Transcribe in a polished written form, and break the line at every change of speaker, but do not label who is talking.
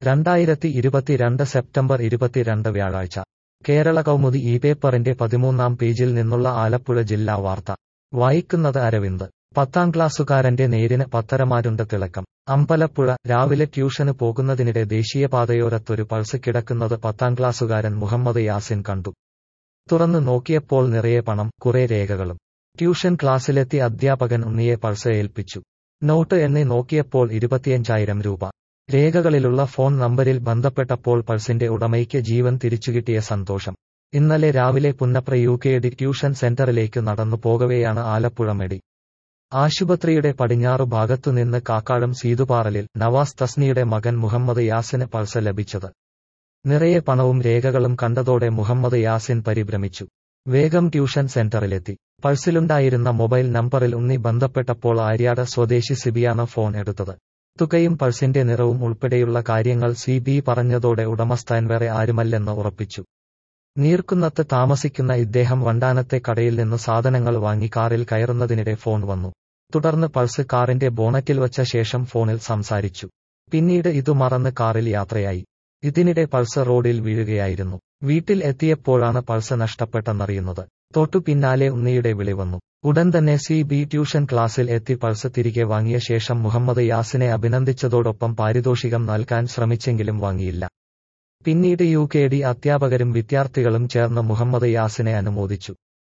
2022 September 22 വ്യാഴാഴ്ച കേരള കൗമുദി ഈ പേപ്പറിന്റെ 13-ാം പേജിൽ നിന്നുള്ള ആലപ്പുഴ ജില്ലാ വാർത്ത വായിക്കുന്നത് അരവിന്ദ്. 10ാം ക്ലാസ്സുകാരന്റെ നേരിന് പത്തരമാരുണ്ട് തിളക്കം. അമ്പലപ്പുഴ രാവിലെ ട്യൂഷന് പോകുന്നതിനിടെ ദേശീയപാതയോരത്തൊരു പൾസ് കിടക്കുന്നത് 10ാം ക്ലാസ്സുകാരൻ മുഹമ്മദ് യാസിൻ കണ്ടു. തുറന്നു നോക്കിയപ്പോൾ നിറയെ പണം, കുറെ രേഖകളും. ട്യൂഷൻ ക്ലാസ്സിലെത്തി അധ്യാപകൻ ഉണ്ണിയെ പൾസ് ഏൽപ്പിച്ചു. നോട്ട് എണ്ണി നോക്കിയപ്പോൾ 25,000 രൂപ. രേഖകളിലുള്ള ഫോൺ നമ്പരിൽ ബന്ധപ്പെട്ടപ്പോൾ പൾസിന്റെ ഉടമയ്ക്ക് ജീവൻ തിരിച്ചുകിട്ടിയ സന്തോഷം. ഇന്നലെ രാവിലെ പുന്നപ്ര UKD ട്യൂഷൻ സെന്ററിലേക്ക് നടന്നു പോകവെയാണ് ആലപ്പുഴ മെഡി ആശുപത്രിയുടെ പടിഞ്ഞാറു ഭാഗത്തുനിന്ന് കാക്കാഴം സീതുപാറലിൽ നവാസ് തസ്നിയുടെ മകൻ മുഹമ്മദ് യാസിന് പൾസ് ലഭിച്ചത്. നിറയെ പണവും രേഖകളും കണ്ടതോടെ മുഹമ്മദ് യാസിൻ പരിഭ്രമിച്ചു. വേഗം ട്യൂഷൻ സെന്ററിലെത്തി. പൾസിലുണ്ടായിരുന്ന മൊബൈൽ നമ്പറിൽ ഉണ്ണി ബന്ധപ്പെട്ടപ്പോൾ ആര്യാട് സ്വദേശി സിബിയാണ് ഫോൺ എടുത്തത്. തുകയും പൾസിന്റെ നിറവും ഉൾപ്പെടെയുള്ള കാര്യങ്ങൾ CB പറഞ്ഞതോടെ ഉടമസ്ഥൻ വേറെ ആരുമല്ലെന്ന് ഉറപ്പിച്ചു. നീർക്കുന്നത്ത് താമസിക്കുന്ന ഇദ്ദേഹം വണ്ടാനത്തെ കടയിൽ നിന്ന് സാധനങ്ങൾ വാങ്ങി കാറിൽ കയറുന്നതിനിടെ ഫോൺ വന്നു. തുടർന്ന് പൾസ് കാറിന്റെ ബോണറ്റിൽ വച്ച ശേഷം ഫോണിൽ സംസാരിച്ചു. പിന്നീട് ഇതു മറന്ന് കാറിൽ യാത്രയായി. ഇതിനിടെ പൾസ് റോഡിൽ വീഴുകയായിരുന്നു. വീട്ടിൽ എത്തിയപ്പോഴാണ് പൾസ് നഷ്ടപ്പെട്ടെന്നറിയുന്നത്. തൊട്ടു പിന്നാലെ ഉണ്ണിയുടെ വിളി വന്നു. ഉടൻ തന്നെ CB ട്യൂഷൻ ക്ലാസ്സിൽ എത്തി പൾസ് തിരികെ വാങ്ങിയ ശേഷം മുഹമ്മദ് യാസിനെ അഭിനന്ദിച്ചതോടൊപ്പം പാരിതോഷികം നൽകാൻ ശ്രമിച്ചെങ്കിലും വാങ്ങിയില്ല. പിന്നീട് UKD അധ്യാപകരും വിദ്യാർത്ഥികളും ചേർന്ന് മുഹമ്മദ് യാസിനെ അനുമോദിച്ചു.